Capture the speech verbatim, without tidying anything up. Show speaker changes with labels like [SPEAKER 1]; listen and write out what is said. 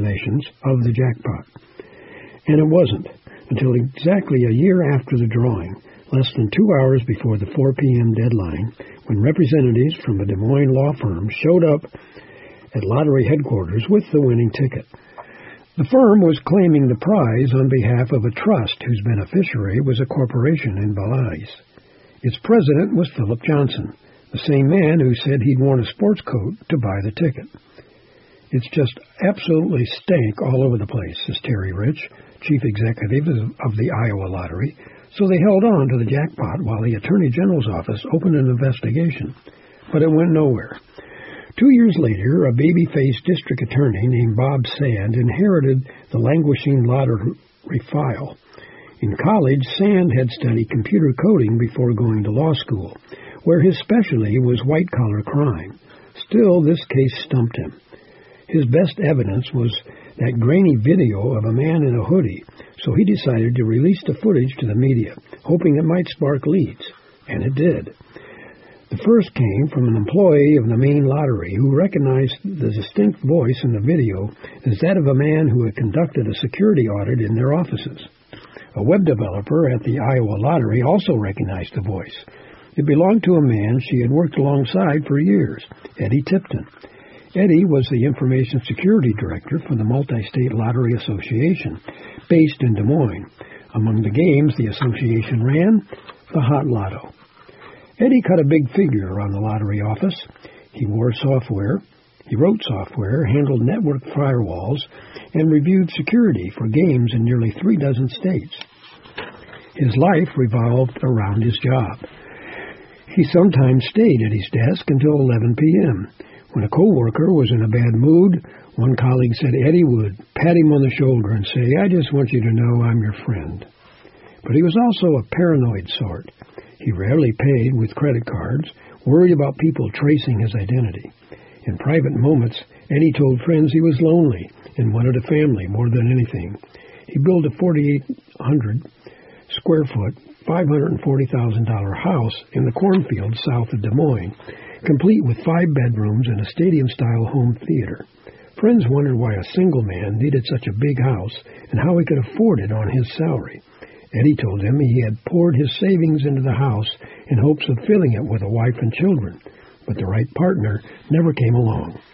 [SPEAKER 1] calculations of the jackpot. And it wasn't until exactly a year after the drawing, less than two hours before the four p.m. deadline, when representatives from a Des Moines law firm showed up at lottery headquarters with the winning ticket. The firm was claiming the prize on behalf of a trust whose beneficiary was a corporation in Belize. Its president was Philip Johnson, the same man who said he'd worn a sports coat to buy the ticket. It's just absolutely stank all over the place, says Terry Rich, chief executive of the Iowa Lottery, so they held on to the jackpot while the Attorney General's office opened an investigation. But it went nowhere. Two years later, a baby-faced district attorney named Bob Sand inherited the languishing lottery file. In college, Sand had studied computer coding before going to law school, where his specialty was white-collar crime. Still, this case stumped him. His best evidence was that grainy video of a man in a hoodie, so he decided to release the footage to the media, hoping it might spark leads. And it did. The first came from an employee of the Maine Lottery who recognized the distinct voice in the video as that of a man who had conducted a security audit in their offices. A web developer at the Iowa Lottery also recognized the voice. It belonged to a man she had worked alongside for years, Eddie Tipton. Eddie was the Information Security Director for the Multi-State Lottery Association, based in Des Moines. Among the games the association ran, the Hot Lotto. Eddie cut a big figure on the lottery office. He wore software, he wrote software, handled network firewalls, and reviewed security for games in nearly three dozen states. His life revolved around his job. He sometimes stayed at his desk until eleven p.m. When a coworker was in a bad mood, one colleague said Eddie would pat him on the shoulder and say, "I just want you to know I'm your friend." But he was also a paranoid sort. He rarely paid with credit cards, worried about people tracing his identity. In private moments, Eddie told friends he was lonely and wanted a family more than anything. He built a forty-eight hundred square foot, five hundred forty thousand dollars house in the cornfields south of Des Moines, complete with five bedrooms and a stadium-style home theater. Friends wondered why a single man needed such a big house and how he could afford it on his salary. Eddie told them he had poured his savings into the house in hopes of filling it with a wife and children, but the right partner never came along.